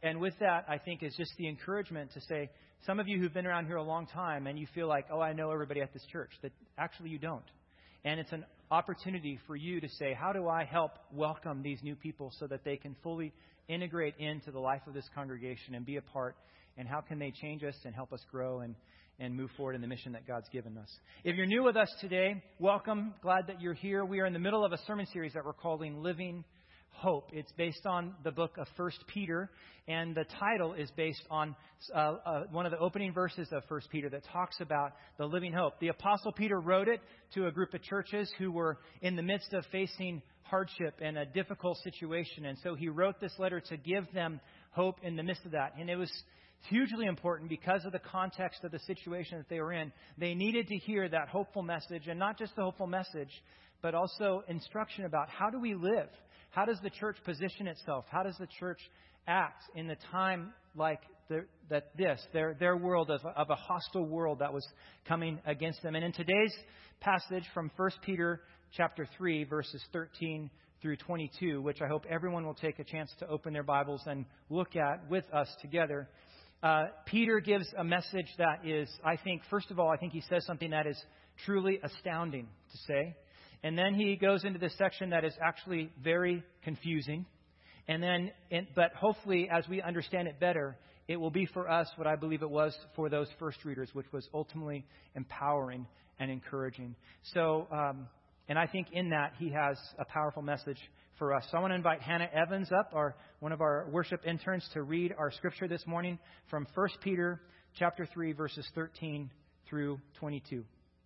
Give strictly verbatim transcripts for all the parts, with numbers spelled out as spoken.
and with that, I think is just the encouragement to say, some of you who've been around here a long time and you feel like, oh, I know everybody at this church, that actually you don't. And it's an opportunity for you to say, how do I help welcome these new people so that they can fully integrate into the life of this congregation and be a part? And how can they change us and help us grow and, and move forward in the mission that God's given us? If you're new with us today, welcome. Glad that you're here. We are in the middle of a sermon series that we're calling Living Hope. It's based on the book of First Peter, and the title is based on uh, uh, one of the opening verses of First Peter that talks about the living hope. The Apostle Peter wrote it to a group of churches who were in the midst of facing hardship and a difficult situation, and so he wrote this letter to give them hope in the midst of that. And it was hugely important because of the context of the situation that they were in. They needed to hear that hopeful message, and not just the hopeful message, but also instruction about how do we live? How does the church position itself? How does the church act in the time like the, that this, their their world of, of a hostile world that was coming against them? And in today's passage from First Peter chapter three, verses thirteen through twenty-two, which I hope everyone will take a chance to open their Bibles and look at with us together, uh, Peter gives a message that is, I think, first of all, I think he says something that is truly astounding to say. And then he goes into this section that is actually very confusing. And then, and, but hopefully, as we understand it better, it will be for us what I believe it was for those first readers, which was ultimately empowering and encouraging. So, um, and I think in that he has a powerful message for us. So I want to invite Hannah Evans up, our one of our worship interns, to read our scripture this morning from First Peter chapter three, verses thirteen through twenty-two.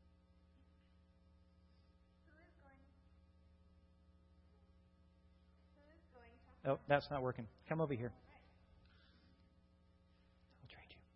Oh, that's not working. Come over here. I'll trade you.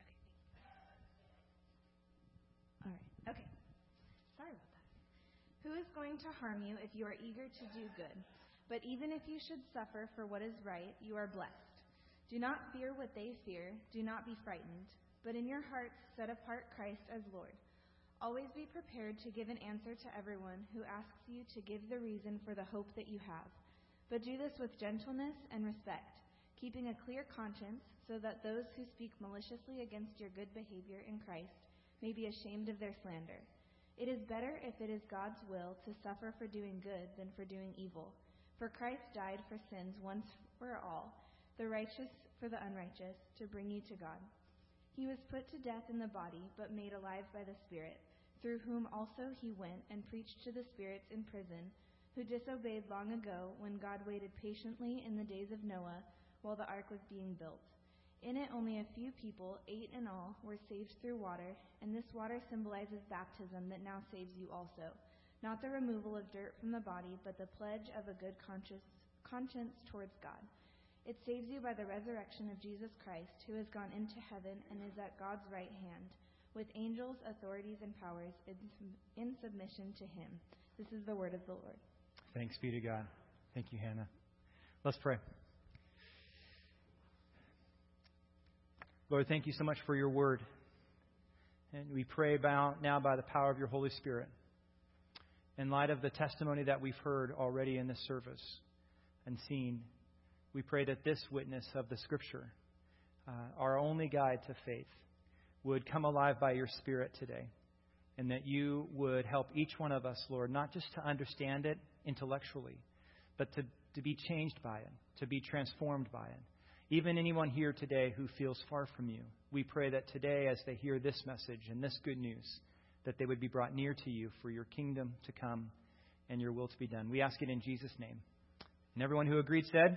Okay. All right. Okay. Sorry about that. Who is going to harm you if you are eager to do good? But even if you should suffer for what is right, you are blessed. Do not fear what they fear. Do not be frightened. But in your hearts set apart Christ as Lord. Always be prepared to give an answer to everyone who asks you to give the reason for the hope that you have. But do this with gentleness and respect, keeping a clear conscience, so that those who speak maliciously against your good behavior in Christ may be ashamed of their slander. It is better, if it is God's will, to suffer for doing good than for doing evil. For Christ died for sins once for all, the righteous for the unrighteous, to bring you to God. He was put to death in the body, but made alive by the Spirit, through whom also he went and preached to the spirits in prison, who disobeyed long ago when God waited patiently in the days of Noah while the ark was being built. In it only a few people, eight in all, were saved through water, and this water symbolizes baptism that now saves you also, not the removal of dirt from the body, but the pledge of a good conscience, conscience towards God. It saves you by the resurrection of Jesus Christ, who has gone into heaven and is at God's right hand, with angels, authorities, and powers in, in submission to him. This is the word of the Lord. Thanks be to God. Thank you, Hannah. Let's pray. Lord, thank you so much for your word. And we pray about now by the power of your Holy Spirit, in light of the testimony that we've heard already in this service and seen, we pray that this witness of the Scripture, uh, our only guide to faith, would come alive by your Spirit today. And that you would help each one of us, Lord, not just to understand it intellectually, but to, to be changed by it, to be transformed by it. Even anyone here today who feels far from you, we pray that today, as they hear this message and this good news, that they would be brought near to you for your kingdom to come and your will to be done. We ask it in Jesus' name. And everyone who agreed said,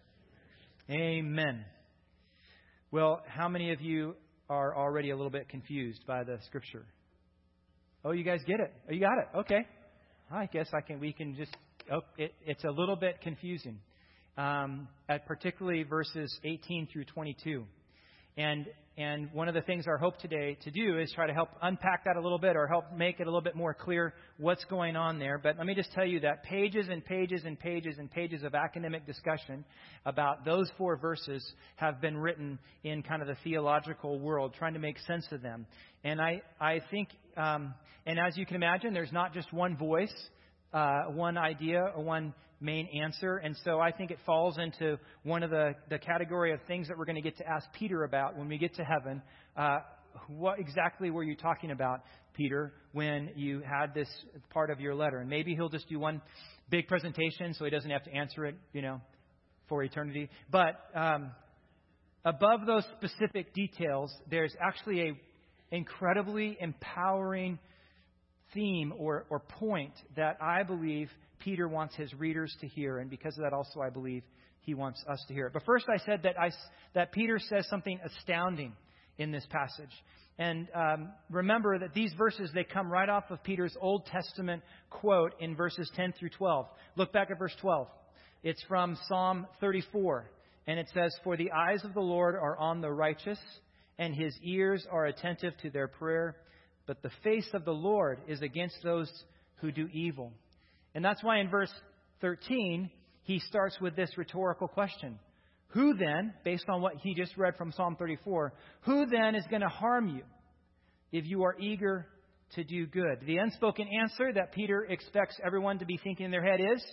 Amen. Well, how many of you are already a little bit confused by the Scripture? Oh, you guys get it. Oh, you got it. Okay. I guess I can. We can just. Oh, it, it's a little bit confusing, um, at particularly verses eighteen through twenty-two, and and one of the things our hope today to do is try to help unpack that a little bit, or help make it a little bit more clear what's going on there. But let me just tell you that pages and pages and pages and pages of academic discussion about those four verses have been written in kind of the theological world, trying to make sense of them. And I I think. Um, And as you can imagine, there's not just one voice, uh, one idea, or one main answer. And so I think it falls into one of the, the category of things that we're going to get to ask Peter about when we get to heaven. Uh, what exactly were you talking about, Peter, when you had this part of your letter? And maybe he'll just do one big presentation so he doesn't have to answer it, you know, for eternity. But um, above those specific details, there's actually a incredibly empowering theme or, or point that I believe Peter wants his readers to hear. And because of that, also, I believe he wants us to hear it. But first, I said that I, that Peter says something astounding in this passage. And um, remember that these verses, they come right off of Peter's Old Testament quote in verses ten through twelve. Look back at verse twelve. It's from Psalm thirty-four. And it says, "For the eyes of the Lord are on the righteous, and his ears are attentive to their prayer. But the face of the Lord is against those who do evil." And that's why in verse thirteen, he starts with this rhetorical question. Who then, based on what he just read from Psalm thirty-four, who then is going to harm you if you are eager to do good? The unspoken answer that Peter expects everyone to be thinking in their head is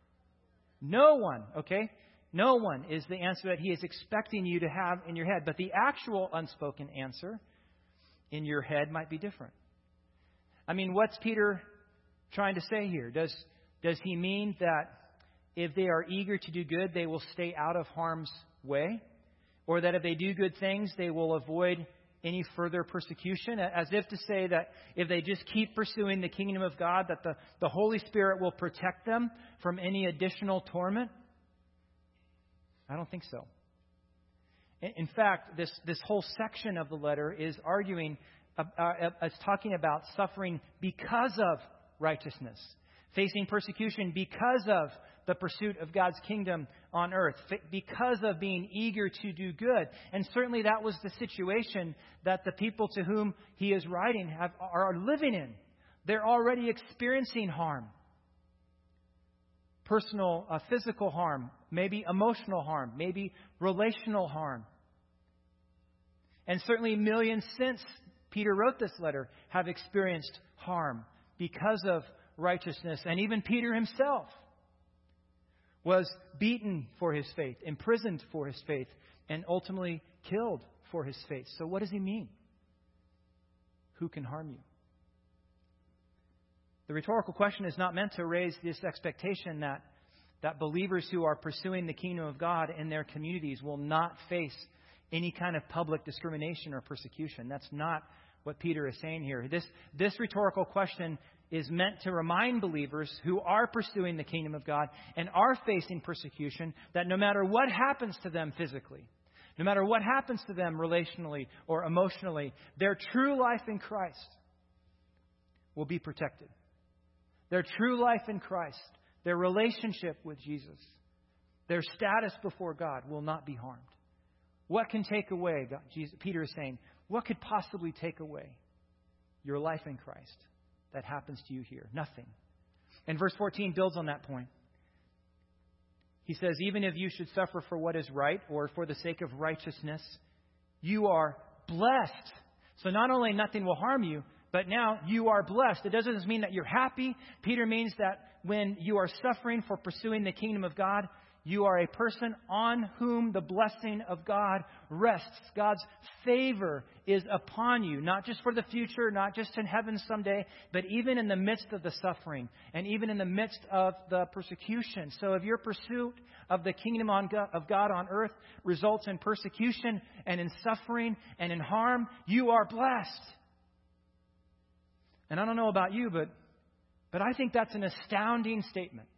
no one, okay? No one is the answer that he is expecting you to have in your head. But the actual unspoken answer in your head might be different. I mean, what's Peter trying to say here? Does, does he mean that if they are eager to do good, they will stay out of harm's way? Or that if they do good things, they will avoid any further persecution? As if to say that if they just keep pursuing the kingdom of God, that the, the Holy Spirit will protect them from any additional torment? I don't think so. In fact, this, this whole section of the letter is arguing, uh, uh, is talking about suffering because of righteousness, facing persecution because of the pursuit of God's kingdom on earth, because of being eager to do good. And certainly that was the situation that the people to whom he is writing have, are living in. They're already experiencing harm. Personal, uh, physical harm, maybe emotional harm, maybe relational harm. And certainly millions since Peter wrote this letter have experienced harm because of righteousness. And even Peter himself was beaten for his faith, imprisoned for his faith, and ultimately killed for his faith. So what does he mean? Who can harm you? The rhetorical question is not meant to raise this expectation that, that believers who are pursuing the kingdom of God in their communities will not face any kind of public discrimination or persecution. That's not what Peter is saying here. This, this rhetorical question is meant to remind believers who are pursuing the kingdom of God and are facing persecution that no matter what happens to them physically, no matter what happens to them relationally or emotionally, their true life in Christ will be protected. Their true life in Christ, their relationship with Jesus, their status before God will not be harmed. What can take away, God, Jesus, Peter is saying, what could possibly take away your life in Christ that happens to you here? Nothing. And verse fourteen builds on that point. He says, even if you should suffer for what is right or for the sake of righteousness, you are blessed. So not only nothing will harm you, but now you are blessed. It doesn't mean that you're happy. Peter means that when you are suffering for pursuing the kingdom of God, you are a person on whom the blessing of God rests. God's favor is upon you, not just for the future, not just in heaven someday, but even in the midst of the suffering and even in the midst of the persecution. So if your pursuit of the kingdom of God on earth results in persecution and in suffering and in harm, you are blessed. And I don't know about you, but, but I think that's an astounding statement.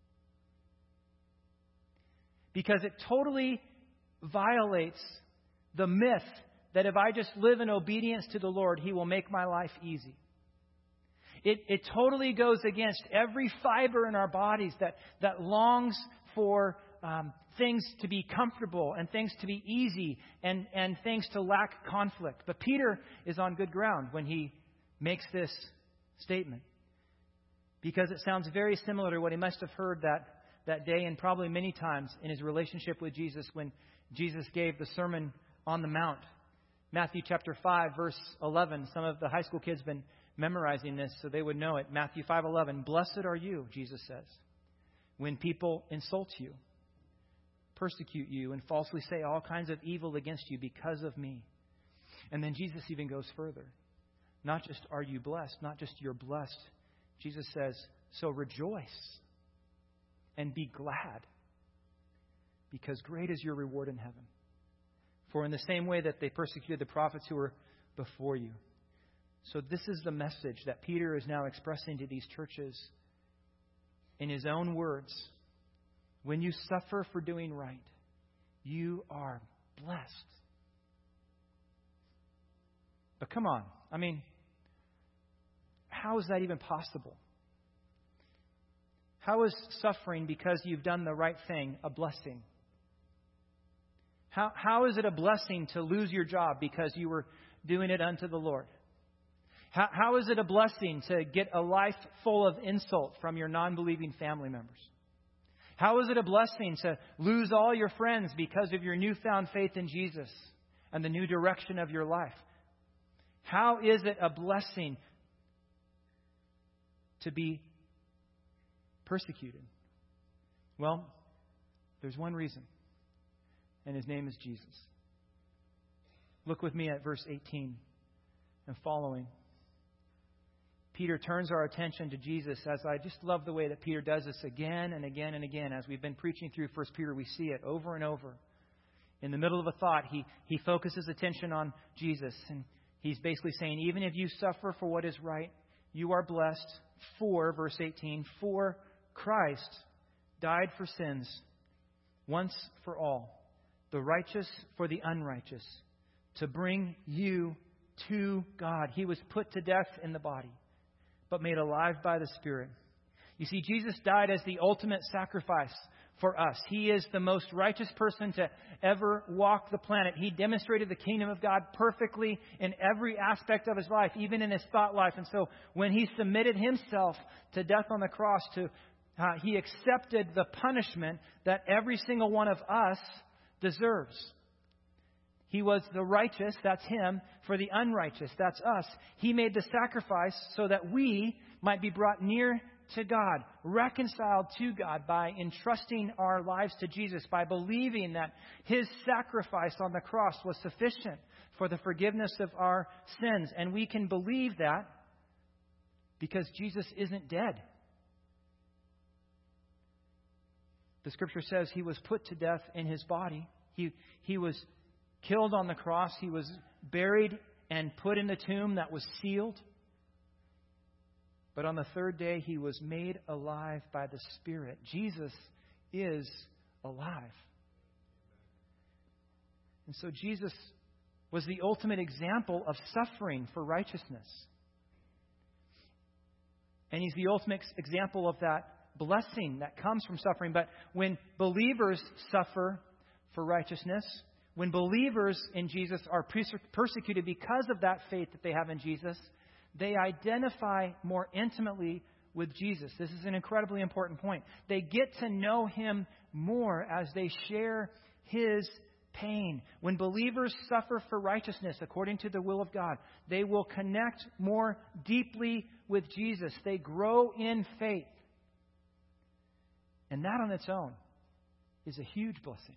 Because it totally violates the myth that if I just live in obedience to the Lord, He will make my life easy. It, it totally goes against every fiber in our bodies that, that longs for um, things to be comfortable and things to be easy and, and things to lack conflict. But Peter is on good ground when he makes this statement, because it sounds very similar to what he must have heard that that day and probably many times in his relationship with Jesus when Jesus gave the Sermon on the Mount. Matthew chapter five, verse eleven. Some of the high school kids have been memorizing this so they would know it. Matthew five eleven. Blessed are you, Jesus says, when people insult you, persecute you, and falsely say all kinds of evil against you because of me. And then Jesus even goes further. Not just are you blessed, not just you're blessed. Jesus says, so rejoice and be glad, because great is your reward in heaven. For in the same way that they persecuted the prophets who were before you. So this is the message that Peter is now expressing to these churches in his own words. When you suffer for doing right, you are blessed. But come on, I mean, how is that even possible? How is suffering because you've done the right thing a blessing? How how is it a blessing to lose your job because you were doing it unto the Lord? How how is it a blessing to get a life full of insult from your non-believing family members? How is it a blessing to lose all your friends because of your newfound faith in Jesus and the new direction of your life? How is it a blessing to be persecuted? Well, there's one reason, and His name is Jesus. Look with me at verse eighteen and following. Peter turns our attention to Jesus, as I just love the way that Peter does this again and again and again. As we've been preaching through First Peter, we see it over and over. In the middle of a thought, he, he focuses attention on Jesus. And he's basically saying, even if you suffer for what is right, you are blessed. For, verse eighteen, for Christ died for sins once for all, the righteous for the unrighteous, to bring you to God. He was put to death in the body, but made alive by the Spirit. You see, Jesus died as the ultimate sacrifice for us. He is the most righteous person to ever walk the planet. He demonstrated the kingdom of God perfectly in every aspect of His life, even in His thought life. And so when He submitted Himself to death on the cross, to uh, He accepted the punishment that every single one of us deserves. He was the righteous, that's Him, for the unrighteous, that's us. He made the sacrifice so that we might be brought near to God, reconciled to God by entrusting our lives to Jesus, by believing that His sacrifice on the cross was sufficient for the forgiveness of our sins. And we can believe that because Jesus isn't dead. The Scripture says He was put to death in His body. He, he was killed on the cross. He was buried and put in the tomb that was sealed. But on the third day, He was made alive by the Spirit. Jesus is alive. And so Jesus was the ultimate example of suffering for righteousness. And He's the ultimate example of that blessing that comes from suffering. But when believers suffer for righteousness, when believers in Jesus are persecuted because of that faith that they have in Jesus, they identify more intimately with Jesus. This is an incredibly important point. They get to know Him more as they share His pain. When believers suffer for righteousness according to the will of God, they will connect more deeply with Jesus. They grow in faith. And that on its own is a huge blessing.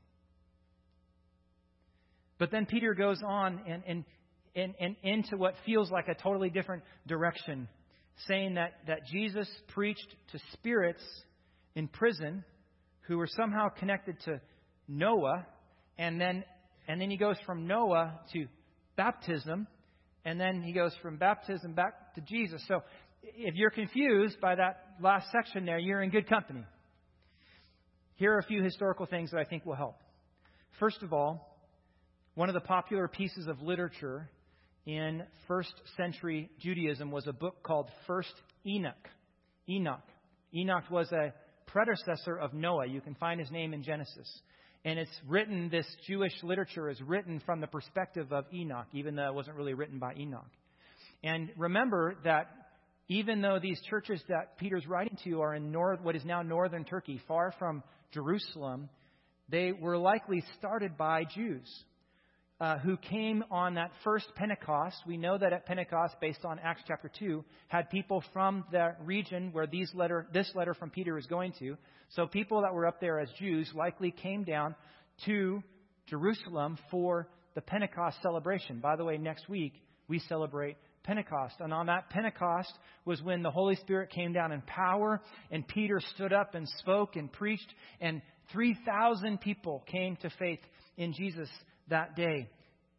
But then Peter goes on and, and, and, and into what feels like a totally different direction, saying that, that Jesus preached to spirits in prison who were somehow connected to Noah, and then and then he goes from Noah to baptism, and then he goes from baptism back to Jesus. So if you're confused by that last section there, you're in good company. Here are a few historical things that I think will help. First of all, one of the popular pieces of literature in first century Judaism was a book called First Enoch. Enoch. Enoch was a predecessor of Noah. You can find his name in Genesis. And it's written, this Jewish literature is written from the perspective of Enoch, even though it wasn't really written by Enoch. And remember that even though these churches that Peter's writing to are in north, what is now northern Turkey, far from Jerusalem, they were likely started by Jews. uh, who came on that first Pentecost. We know that at Pentecost, based on Acts chapter two, had people from the region where these letter, this letter from Peter is going to. So people that were up there as Jews likely came down to Jerusalem for the Pentecost celebration. By the way, next week we celebrate Pentecost. And on that Pentecost was when the Holy Spirit came down in power, and Peter stood up and spoke and preached, and three thousand people came to faith in Jesus that day.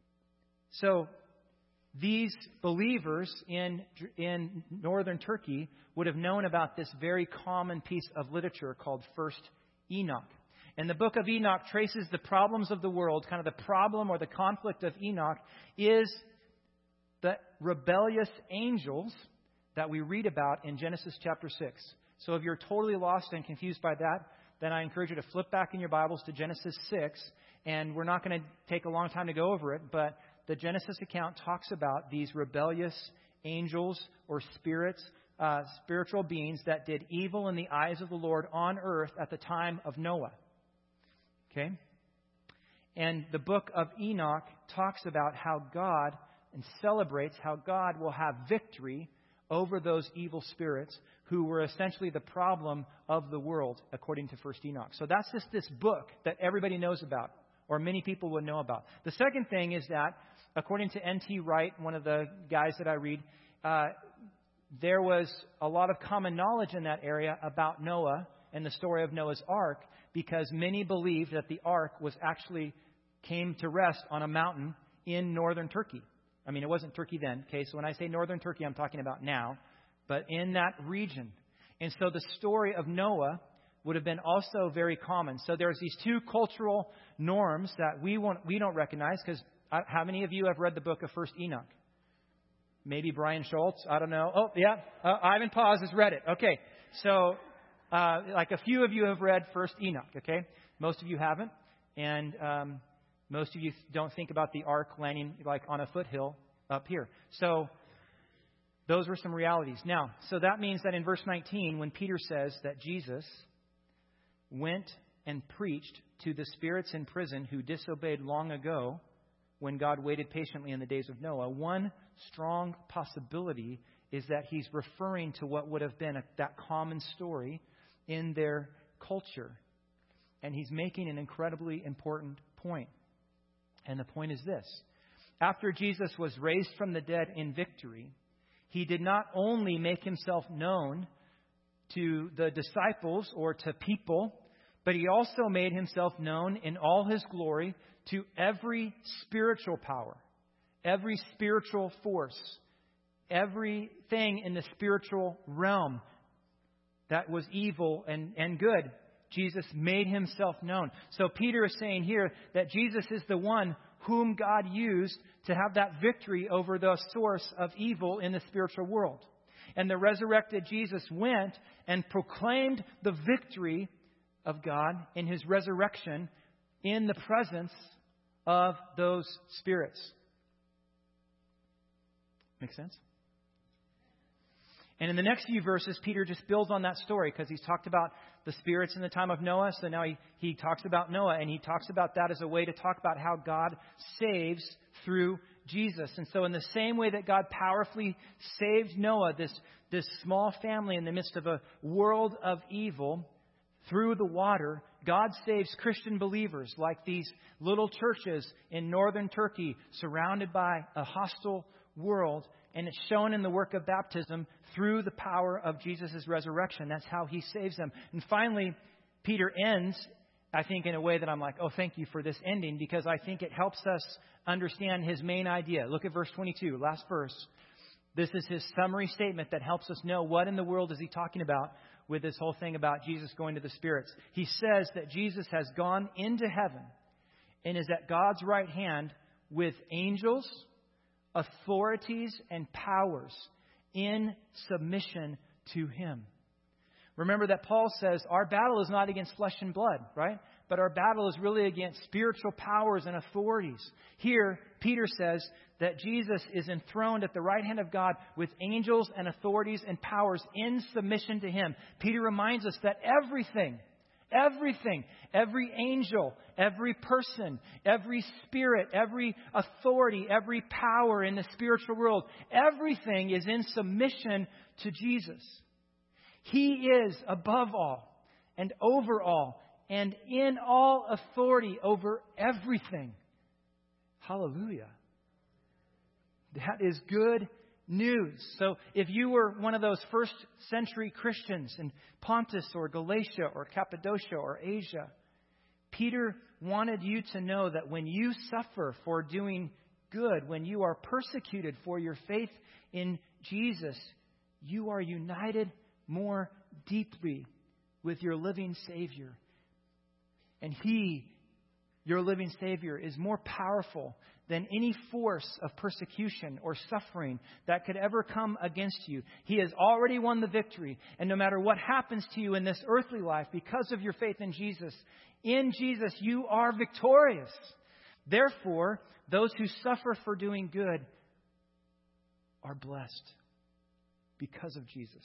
So these believers in in northern Turkey would have known about this very common piece of literature called First Enoch. And the book of Enoch traces the problems of the world. Kind of the problem or the conflict of Enoch is the rebellious angels that we read about in Genesis chapter six. So if you're totally lost and confused by that, then I encourage you to flip back in your Bibles to Genesis six. And we're not going to take a long time to go over it, but the Genesis account talks about these rebellious angels or spirits, uh, spiritual beings that did evil in the eyes of the Lord on earth at the time of Noah. Okay? And the book of Enoch talks about how God and celebrates how God will have victory over those evil spirits who were essentially the problem of the world, according to First Enoch. So that's just this book that everybody knows about, or many people would know about. The second thing is that, according to N T Wright, one of the guys that I read, uh, there was a lot of common knowledge in that area about Noah and the story of Noah's Ark, because many believed that the Ark was actually came to rest on a mountain in northern Turkey. I mean, it wasn't Turkey then, okay? So when I say northern Turkey, I'm talking about now, but in that region. And so the story of Noah would have been also very common. So there's these two cultural norms that we won't, we don't recognize, because how many of you have read the book of First Enoch? Maybe Brian Schultz, I don't know. Oh, yeah, uh, Ivan Paz has read it. Okay, so uh, like a few of you have read First Enoch, okay? Most of you haven't, and um, most of you don't think about the ark landing like on a foothill up here. So those were some realities. Now, so that means that in verse nineteen, when Peter says that Jesus went and preached to the spirits in prison who disobeyed long ago when God waited patiently in the days of Noah, one strong possibility is that he's referring to what would have been a, that common story in their culture. And he's making an incredibly important point. And the point is this. After Jesus was raised from the dead in victory, he did not only make himself known to the disciples or to people, but he also made himself known in all his glory to every spiritual power, every spiritual force, everything in the spiritual realm that was evil and, and good. Jesus made himself known. So Peter is saying here that Jesus is the one whom God used to have that victory over the source of evil in the spiritual world. And the resurrected Jesus went and proclaimed the victory of God in his resurrection in the presence of those spirits. Make sense? And in the next few verses, Peter just builds on that story because he's talked about the spirits in the time of Noah. So now he, he talks about Noah, and he talks about that as a way to talk about how God saves through Jesus. And so in the same way that God powerfully saved Noah, this, this small family in the midst of a world of evil, through the water, God saves Christian believers like these little churches in northern Turkey surrounded by a hostile world. And it's shown in the work of baptism through the power of Jesus' resurrection. That's how he saves them. And finally, Peter ends, I think, in a way that I'm like, oh, thank you for this ending, because I think it helps us understand his main idea. Look at verse twenty-two, last verse. This is his summary statement that helps us know what in the world is he talking about with this whole thing about Jesus going to the spirits. He says that Jesus has gone into heaven and is at God's right hand with angels, authorities, and powers in submission to him. Remember that Paul says our battle is not against flesh and blood, right? But our battle is really against spiritual powers and authorities. Here, Peter says that Jesus is enthroned at the right hand of God with angels and authorities and powers in submission to him. Peter reminds us that everything, Everything, every angel, every person, every spirit, every authority, every power in the spiritual world, everything is in submission to Jesus. He is above all and over all and in all authority over everything. Hallelujah. That is good news. So if you were one of those first century Christians in Pontus or Galatia or Cappadocia or Asia, Peter wanted you to know that when you suffer for doing good, when you are persecuted for your faith in Jesus, you are united more deeply with your living Savior. And He, your living Savior, is more powerful than any force of persecution or suffering that could ever come against you. He has already won the victory. And no matter what happens to you in this earthly life, because of your faith in Jesus, in Jesus you are victorious. Therefore, those who suffer for doing good are blessed because of Jesus.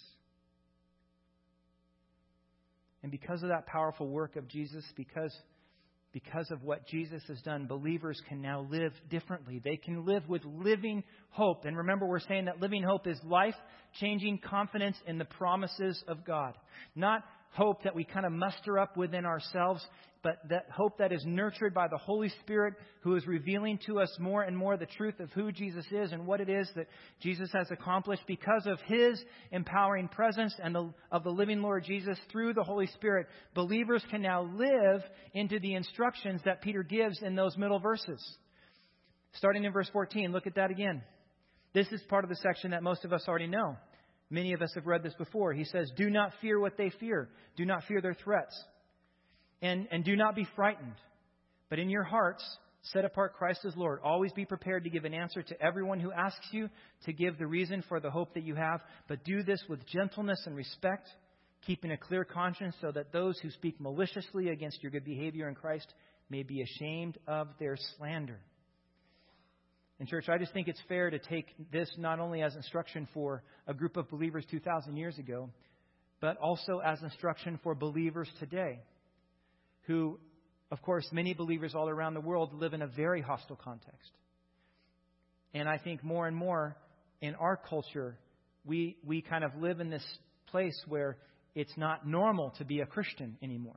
And because of that powerful work of Jesus, because Because of what Jesus has done, believers can now live differently. They can live with living hope. And remember, we're saying that living hope is life-changing confidence in the promises of God. Not hope that we kind of muster up within ourselves, but that hope that is nurtured by the Holy Spirit, who is revealing to us more and more the truth of who Jesus is and what it is that Jesus has accomplished because of His empowering presence and the, of the living Lord Jesus through the Holy Spirit. Believers can now live into the instructions that Peter gives in those middle verses. Starting in verse fourteen, look at that again. This is part of the section that most of us already know. Many of us have read this before. He says, "Do not fear what they fear. Do not fear their threats. And, and do not be frightened. But in your hearts, set apart Christ as Lord. Always be prepared to give an answer to everyone who asks you to give the reason for the hope that you have. But do this with gentleness and respect, keeping a clear conscience, so that those who speak maliciously against your good behavior in Christ may be ashamed of their slander." And church, I just think it's fair to take this not only as instruction for a group of believers two thousand years ago, but also as instruction for believers today, who, of course, many believers all around the world live in a very hostile context. And I think more and more in our culture, we we kind of live in this place where it's not normal to be a Christian anymore.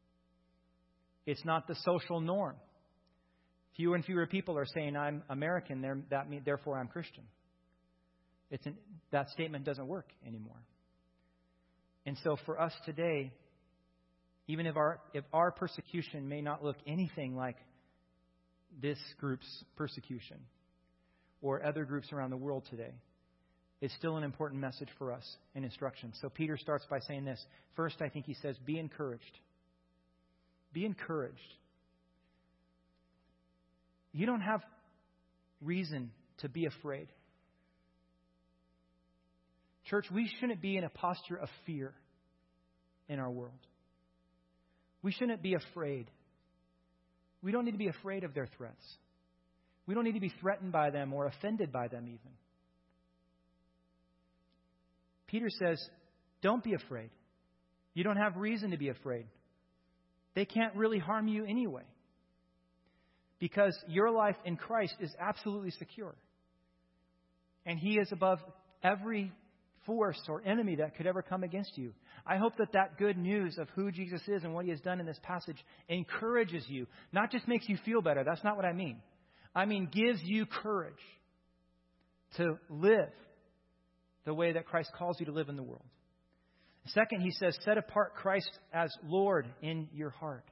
It's not the social norm. Fewer and fewer people are saying, "I'm American, that means, therefore I'm Christian." It's an, that statement doesn't work anymore. And so for us today, even if our if our persecution may not look anything like this group's persecution or other groups around the world today, it's still an important message for us and instruction. So Peter starts by saying this. First, I think he says, be encouraged. Be encouraged. You don't have reason to be afraid. Church, we shouldn't be in a posture of fear in our world. We shouldn't be afraid. We don't need to be afraid of their threats. We don't need to be threatened by them or offended by them even. Peter says, don't be afraid. You don't have reason to be afraid. They can't really harm you anyway, because your life in Christ is absolutely secure. And He is above every force or enemy that could ever come against you. I hope that that good news of who Jesus is and what He has done in this passage encourages you, not just makes you feel better. That's not what I mean. I mean, gives you courage to live the way that Christ calls you to live in the world. Second, he says, set apart Christ as Lord in your heart.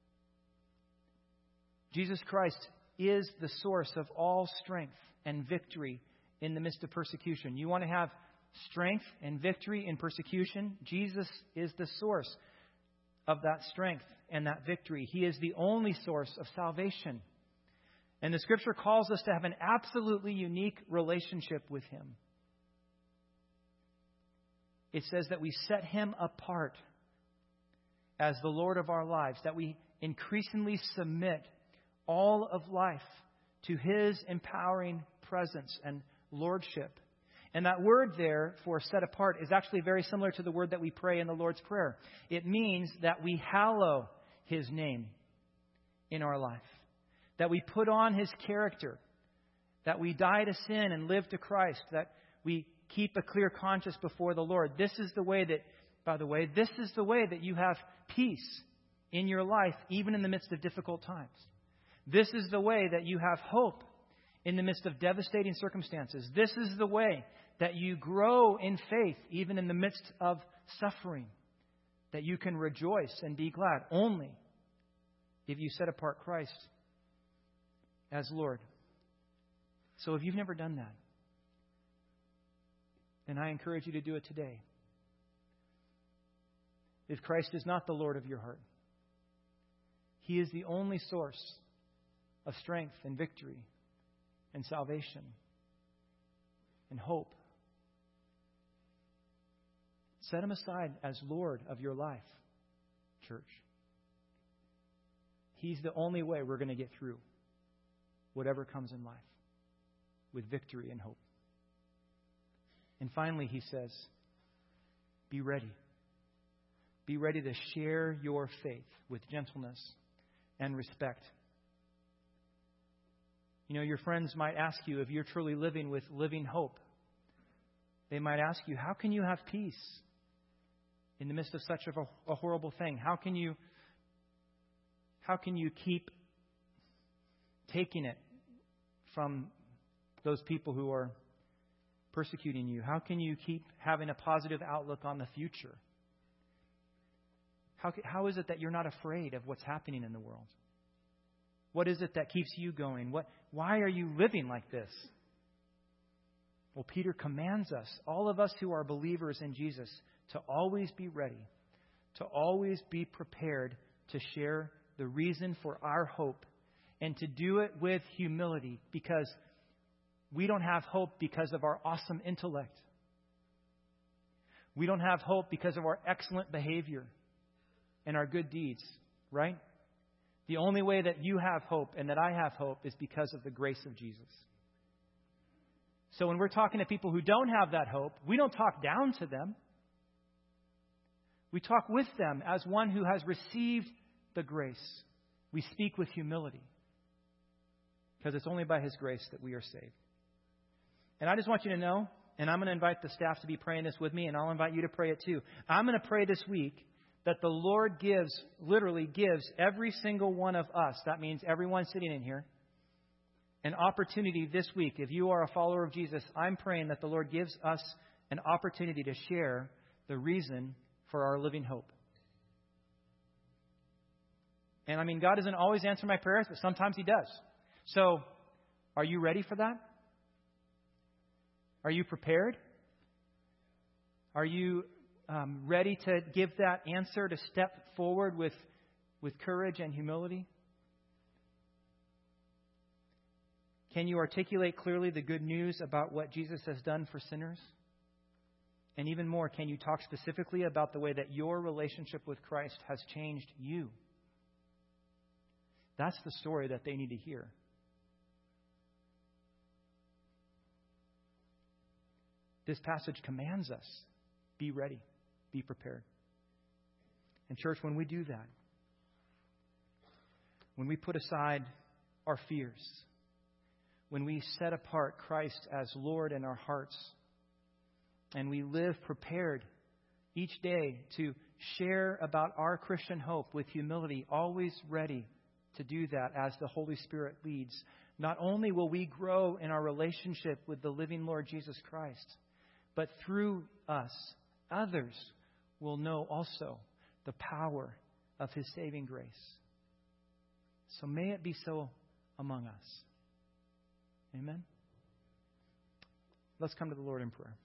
Jesus Christ is the source of all strength and victory in the midst of persecution. You want to have strength and victory in persecution? Jesus is the source of that strength and that victory. He is the only source of salvation. And the Scripture calls us to have an absolutely unique relationship with Him. It says that we set Him apart as the Lord of our lives, that we increasingly submit all of life to His empowering presence and lordship. And that word there for set apart is actually very similar to the word that we pray in the Lord's Prayer. It means that we hallow His name in our life, that we put on His character, that we die to sin and live to Christ, that we keep a clear conscience before the Lord. This is the way that, by the way, this is the way that you have peace in your life, even in the midst of difficult times. This is the way that you have hope in the midst of devastating circumstances. This is the way that you grow in faith, even in the midst of suffering, that you can rejoice and be glad only if you set apart Christ as Lord. So if you've never done that, then I encourage you to do it today. If Christ is not the Lord of your heart, He is the only source of strength and victory and salvation and hope. Set Him aside as Lord of your life, church. He's the only way we're going to get through whatever comes in life with victory and hope. And finally, He says, be ready. Be ready to share your faith with gentleness and respect. You know, your friends might ask you if you're truly living with living hope. They might ask you, how can you have peace in the midst of such a, a horrible thing? How can you, how can you keep taking it from those people who are persecuting you? How can you keep having a positive outlook on the future? How, how is it that you're not afraid of what's happening in the world? What is it that keeps you going? What, why are you living like this? Well, Peter commands us, all of us who are believers in Jesus, to always be ready, to always be prepared to share the reason for our hope, and to do it with humility, because we don't have hope because of our awesome intellect. We don't have hope because of our excellent behavior and our good deeds, right? The only way that you have hope and that I have hope is because of the grace of Jesus. So when we're talking to people who don't have that hope, we don't talk down to them. We talk with them as one who has received the grace. We speak with humility, because it's only by His grace that we are saved. And I just want you to know, and I'm going to invite the staff to be praying this with me, and I'll invite you to pray it too. I'm going to pray this week that the Lord gives, literally gives every single one of us, that means everyone sitting in here, an opportunity this week. If you are a follower of Jesus, I'm praying that the Lord gives us an opportunity to share the reason for our living hope. And I mean, God doesn't always answer my prayers, but sometimes He does. So, are you ready for that? Are you prepared? Are you um, ready to give that answer, to step forward with, with courage and humility? Can you articulate clearly the good news about what Jesus has done for sinners? And even more, can you talk specifically about the way that your relationship with Christ has changed you? That's the story that they need to hear. This passage commands us, be ready, be prepared. And church, when we do that, when we put aside our fears, when we set apart Christ as Lord in our hearts, and we live prepared each day to share about our Christian hope with humility, always ready to do that as the Holy Spirit leads, not only will we grow in our relationship with the living Lord Jesus Christ, but through us, others will know also the power of His saving grace. So may it be so among us. Amen? Let's come to the Lord in prayer.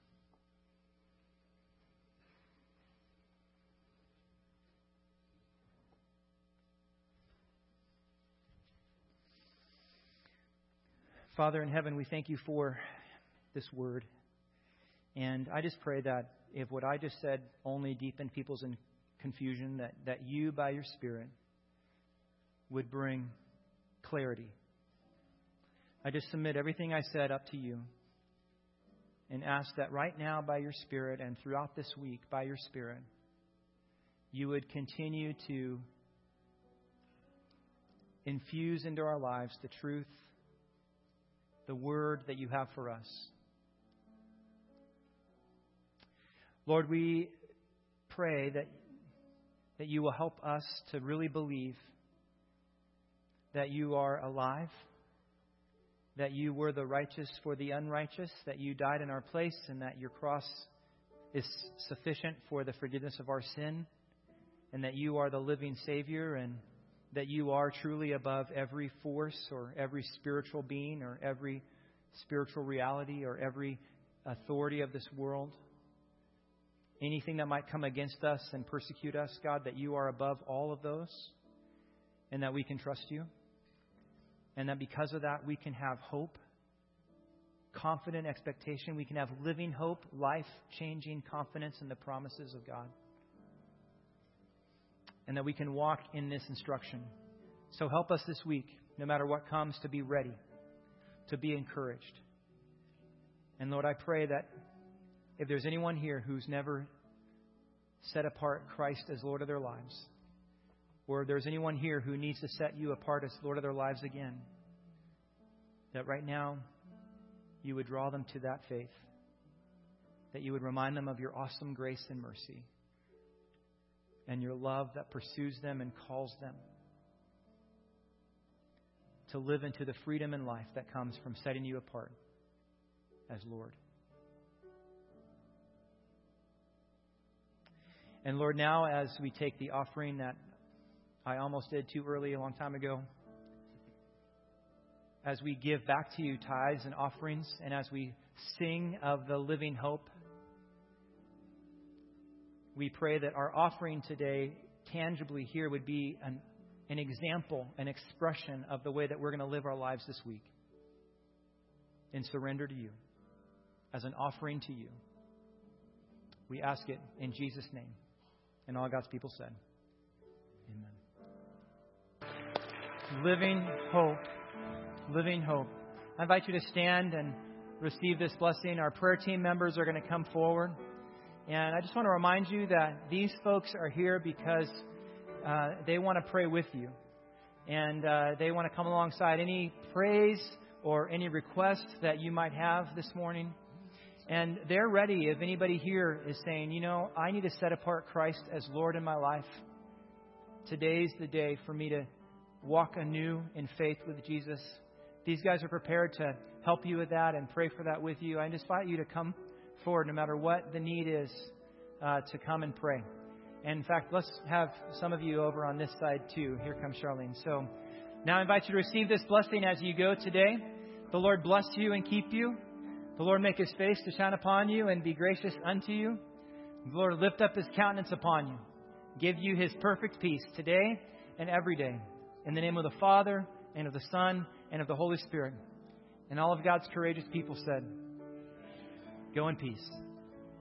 Father in heaven, we thank You for this word. And I just pray that if what I just said only deepened people's in confusion, that, that You, by Your Spirit, would bring clarity. I just submit everything I said up to You. and ask that right now by your Spirit and throughout this week by your Spirit, you would continue to infuse into our lives the truth, the word that you have for us. Lord, we pray that, that you will help us to really believe that you are alive, that you were the righteous for the unrighteous, that you died in our place, and that your cross is sufficient for the forgiveness of our sin, and that you are the living Savior, and that you are truly above every force or every spiritual being or every spiritual reality or every authority of this world. Anything that might come against us and persecute us, God, that you are above all of those, and that we can trust you. And that because of that, we can have hope, confident expectation. We can have living hope, life-changing confidence in the promises of God. And that we can walk in this instruction. So help us this week, no matter what comes, to be ready, to be encouraged. And Lord, I pray that if there's anyone here who's never set apart Christ as Lord of their lives, or if there's anyone here who needs to set you apart as Lord of their lives again, that right now you would draw them to that faith, that you would remind them of your awesome grace and mercy, and your love that pursues them and calls them to live into the freedom and life that comes from setting you apart as Lord. And Lord, now as we take the offering that I almost did too early a long time ago, as we give back to you tithes and offerings, and as we sing of the living hope, we pray that our offering today, tangibly here, would be an, an example, an expression of the way that we're going to live our lives this week in surrender to you, as an offering to you. We ask it in Jesus' name. And all God's people said, amen. Living hope. Living hope. I invite you to stand and receive this blessing. Our prayer team members are going to come forward. And I just want to remind you that these folks are here because uh, they want to pray with you. And uh, they want to come alongside any praise or any request that you might have this morning. And they're ready if anybody here is saying, you know, I need to set apart Christ as Lord in my life. Today's the day for me to walk anew in faith with Jesus. These guys are prepared to help you with that and pray for that with you. I just invite you to come forward, no matter what the need is, uh, to come and pray. And in fact, let's have some of you over on this side too. Here comes Charlene. So now I invite you to receive this blessing as you go today. The Lord bless you and keep you. The Lord make His face to shine upon you and be gracious unto you. The Lord lift up His countenance upon you, give you His perfect peace today and every day. In the name of the Father, and of the Son, and of the Holy Spirit. And all of God's courageous people said, go in peace.